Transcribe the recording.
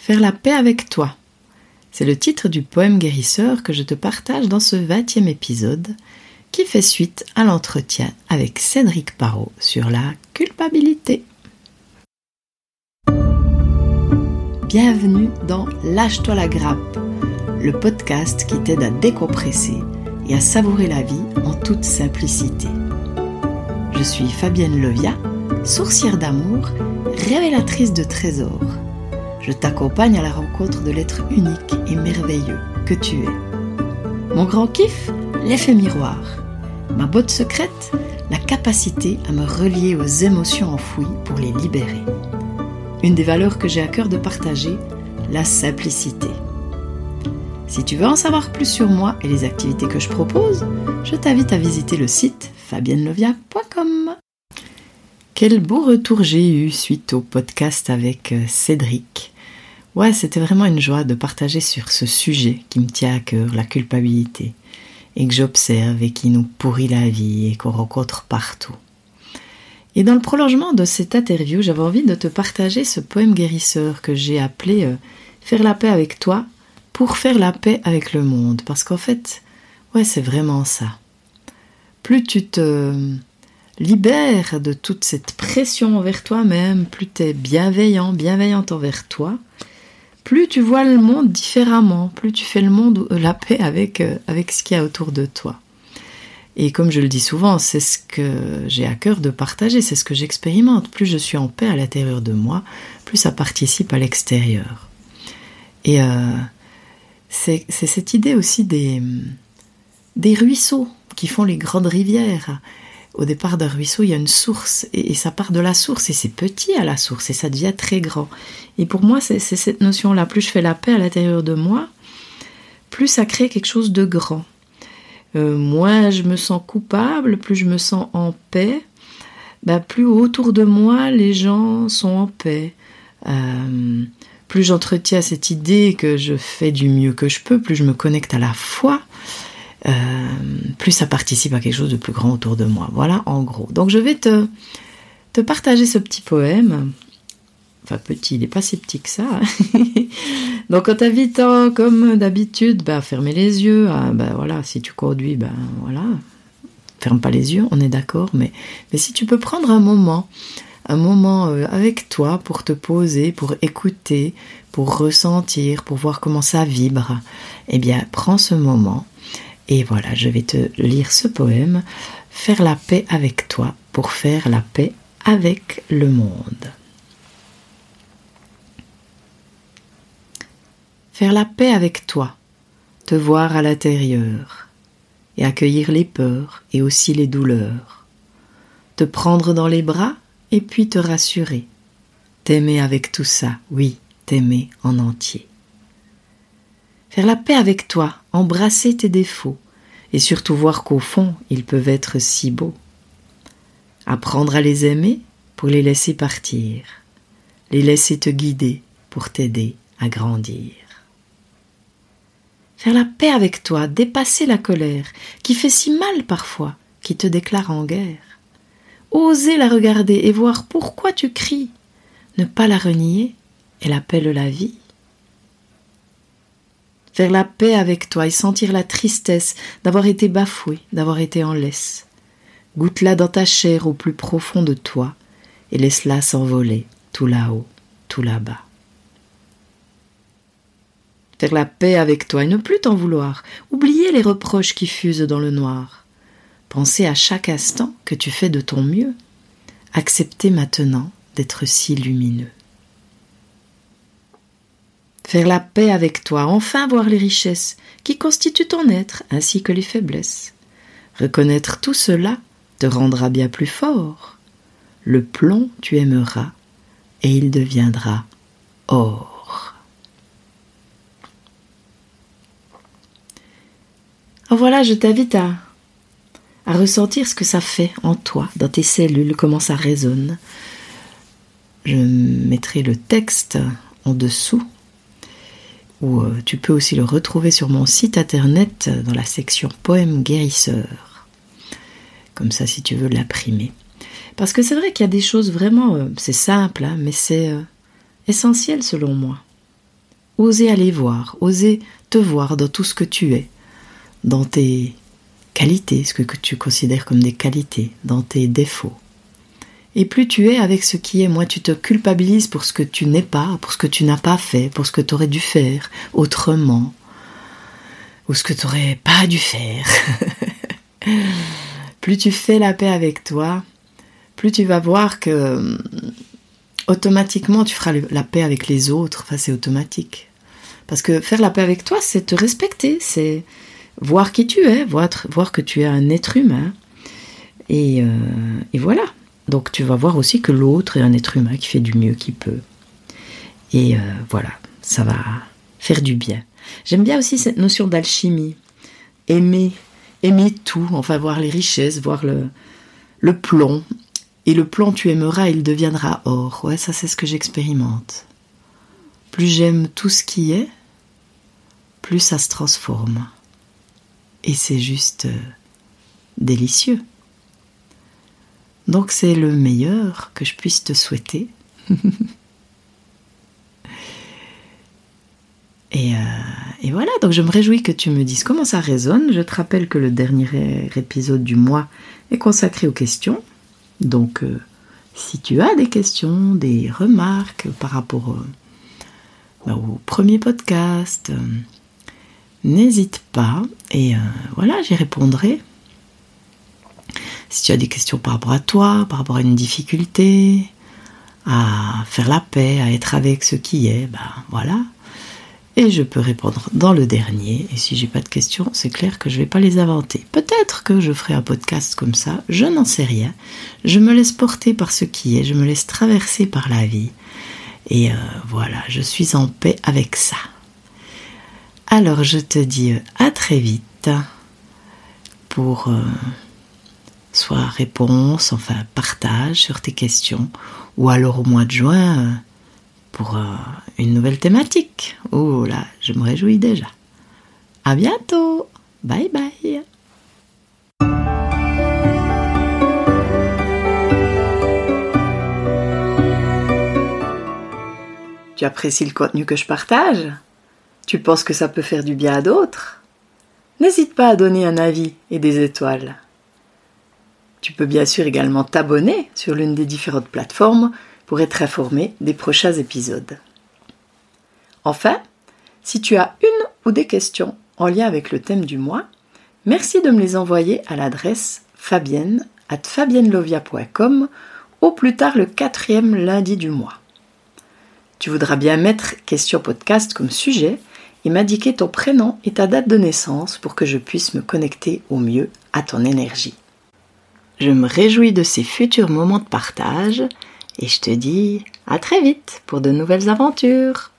Faire la paix avec toi. C'est le titre du poème guérisseur que je te partage dans ce 20e épisode qui fait suite à l'entretien avec Cédric Parot sur la culpabilité. Bienvenue dans Lâche-toi la grappe, le podcast qui t'aide à décompresser et à savourer la vie en toute simplicité. Je suis Fabienne Levia, sourcière d'amour, révélatrice de trésors. Je t'accompagne à la rencontre de l'être unique et merveilleux que tu es. Mon grand kiff, l'effet miroir. Ma botte secrète, la capacité à me relier aux émotions enfouies pour les libérer. Une des valeurs que j'ai à cœur de partager, la simplicité. Si tu veux en savoir plus sur moi et les activités que je propose, je t'invite à visiter le site fabiennelevia.com. Quel beau retour j'ai eu suite au podcast avec Cédric. Ouais, c'était vraiment une joie de partager sur ce sujet qui me tient à cœur, la culpabilité, et que j'observe et qui nous pourrit la vie et qu'on rencontre partout. Et dans le prolongement de cette interview, j'avais envie de te partager ce poème guérisseur que j'ai appelé « Faire la paix avec toi pour faire la paix avec le monde ». Parce qu'en fait, ouais, c'est vraiment ça. Plus tu te libères de toute cette pression envers toi-même, plus tu es bienveillante envers toi, plus tu vois le monde différemment, plus tu fais le monde la paix avec ce qu'il y a autour de toi. Et comme je le dis souvent, c'est ce que j'ai à cœur de partager, c'est ce que j'expérimente. Plus je suis en paix à l'intérieur de moi, plus ça participe à l'extérieur. Et c'est cette idée aussi des ruisseaux qui font les grandes rivières. Au départ d'un ruisseau, il y a une source, et ça part de la source, et c'est petit à la source, et ça devient très grand. Et pour moi, c'est cette notion-là. Plus je fais la paix à l'intérieur de moi, plus ça crée quelque chose de grand. Moins je me sens coupable, plus je me sens en paix, plus autour de moi, les gens sont en paix. Plus j'entretiens cette idée que je fais du mieux que je peux, plus je me connecte à la foi, plus ça participe à quelque chose de plus grand autour de moi. Voilà, en gros. Donc je vais te partager ce petit poème. Enfin petit, il n'est pas si petit que ça. Donc en t'invitant, comme d'habitude, fermer les yeux. Voilà, si tu conduis, voilà, ferme pas les yeux, on est d'accord. Mais si tu peux prendre un moment avec toi pour te poser, pour écouter, pour ressentir, pour voir comment ça vibre, eh bien prends ce moment. Et voilà, je vais te lire ce poème, Faire la paix avec toi pour faire la paix avec le monde. Faire la paix avec toi, te voir à l'intérieur, et accueillir les peurs et aussi les douleurs, te prendre dans les bras et puis te rassurer, t'aimer avec tout ça, oui, t'aimer en entier. Faire la paix avec toi, embrasser tes défauts, et surtout voir qu'au fond, ils peuvent être si beaux. Apprendre à les aimer pour les laisser partir, les laisser te guider pour t'aider à grandir. Faire la paix avec toi, dépasser la colère, qui fait si mal parfois, qui te déclare en guerre. Oser la regarder et voir pourquoi tu cries, ne pas la renier, elle appelle la vie. Faire la paix avec toi et sentir la tristesse d'avoir été bafoué, d'avoir été en laisse. Goûte-la dans ta chair au plus profond de toi et laisse-la s'envoler tout là-haut, tout là-bas. Faire la paix avec toi et ne plus t'en vouloir, oublier les reproches qui fusent dans le noir. Penser à chaque instant que tu fais de ton mieux, accepter maintenant d'être si lumineux. Faire la paix avec toi, enfin voir les richesses qui constituent ton être ainsi que les faiblesses. Reconnaître tout cela te rendra bien plus fort. Le plomb tu aimeras et il deviendra or. Alors voilà, je t'invite à ressentir ce que ça fait en toi, dans tes cellules, comment ça résonne. Je mettrai le texte en dessous, ou tu peux aussi le retrouver sur mon site internet dans la section poème guérisseur. Comme ça, si tu veux l'imprimer. Parce que c'est vrai qu'il y a des choses vraiment, c'est simple, mais c'est essentiel selon moi. oser aller voir, oser te voir dans tout ce que tu es, dans tes qualités, ce que tu considères comme des qualités, dans tes défauts. Et plus tu es avec ce qui est, moins tu te culpabilises pour ce que tu n'es pas, pour ce que tu n'as pas fait, pour ce que tu aurais dû faire autrement, ou ce que tu n'aurais pas dû faire. Plus tu fais la paix avec toi, plus tu vas voir que automatiquement tu feras la paix avec les autres. Enfin, c'est automatique. Parce que faire la paix avec toi, c'est te respecter, c'est voir qui tu es, voir que tu es un être humain. Et voilà. Donc tu vas voir aussi que l'autre est un être humain qui fait du mieux qu'il peut. Et voilà, ça va faire du bien. J'aime bien aussi cette notion d'alchimie. Aimer tout, enfin voir les richesses, voir le plomb. Et le plomb, tu aimeras, il deviendra or. Ouais, ça c'est ce que j'expérimente. Plus j'aime tout ce qui est, plus ça se transforme. Et c'est juste délicieux. Donc c'est le meilleur que je puisse te souhaiter. Et voilà, donc je me réjouis que tu me dises comment ça résonne. Je te rappelle que le dernier épisode du mois est consacré aux questions. Donc si tu as des questions, des remarques par rapport au premier podcast, n'hésite pas. Et voilà, j'y répondrai. Si tu as des questions par rapport à toi, par rapport à une difficulté, à faire la paix, à être avec ce qui est, voilà. Et je peux répondre dans le dernier. Et si j'ai pas de questions, c'est clair que je vais pas les inventer. Peut-être que je ferai un podcast comme ça, je n'en sais rien. Je me laisse porter par ce qui est, je me laisse traverser par la vie. Et voilà, je suis en paix avec ça. Alors je te dis à très vite pour soit réponse, enfin partage sur tes questions, ou alors au mois de juin pour une nouvelle thématique. Oh là, je me réjouis déjà. À bientôt. Bye bye. Tu apprécies le contenu que je partage ? Tu penses que ça peut faire du bien à d'autres ? N'hésite pas à donner un avis et des étoiles. Tu peux bien sûr également t'abonner sur l'une des différentes plateformes pour être informé des prochains épisodes. Enfin, si tu as une ou des questions en lien avec le thème du mois, merci de me les envoyer à l'adresse fabienne@fabiennelovia.com au plus tard le 4e lundi du mois. Tu voudras bien mettre question podcast comme sujet et m'indiquer ton prénom et ta date de naissance pour que je puisse me connecter au mieux à ton énergie. Je me réjouis de ces futurs moments de partage et je te dis à très vite pour de nouvelles aventures.